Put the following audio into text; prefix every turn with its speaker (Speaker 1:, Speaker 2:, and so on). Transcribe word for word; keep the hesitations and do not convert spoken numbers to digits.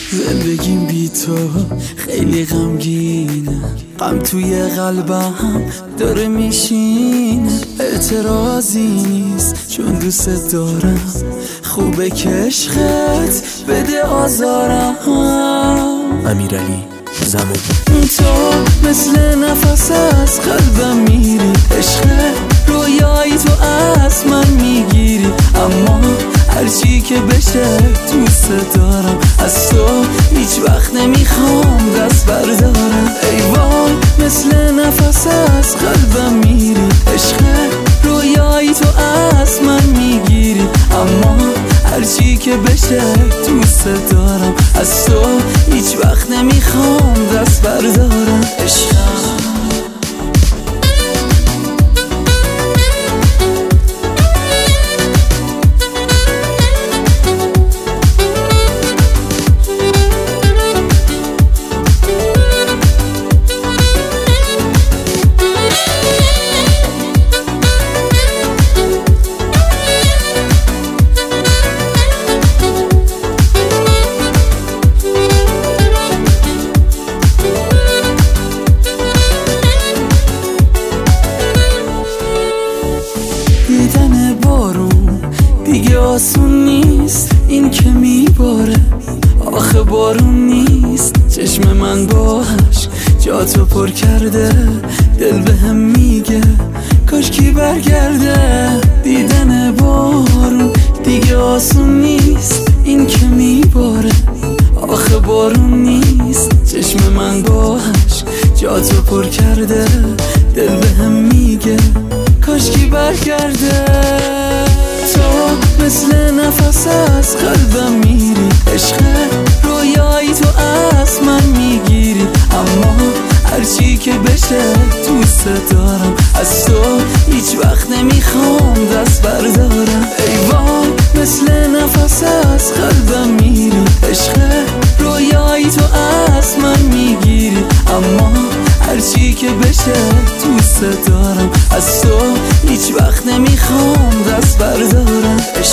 Speaker 1: زندگیم بی تو خیلی غمگینه، غم توی قلبم داره میشینه. اعتراضی نیست چون دوست دارم، خوبه که عشقت بده آزارم.
Speaker 2: امیرعلی زمان
Speaker 1: تو مثل نفس از قلبم میری، عشق رویایی تو از من میگیری. اما هرچی که بشه دوست دارم، از تو هیچ وقت نمیخوام دست بردارم. ای وای مثل نفس از قلبم میری، عشق رویایی تو از من میگیری. اما هرچی که بشه دوست دارم، از تو هیچ وقت نمیخوام دست بردارم. عشقم دیدن بارون دیگه آسون نیست، این که میباره آخه بارون نیست. چشم من با عشق جاتو پر کرده، دل بهم میگه کاش کی برگرده. دیدن بارون دیگه آسون نیست، این که میباره آخه بارون نیست. چشم من با عشق جاتو پر کرده، دل بهم میگه کاش کی برگرده. تو مثل نفس از قلبم میری، عشق رویایی تو از من میگیری. اما هرچی که بشه دوست دارم، از تو هیچ وقت نمیخوام دست بردارم. ای وای مثل نفس از قلبم میری، عشق رویایی تو از من میگیری. اما هرچی که بشه دوست دارم، از تو هیچ وقت نمیخوام دست بردارم.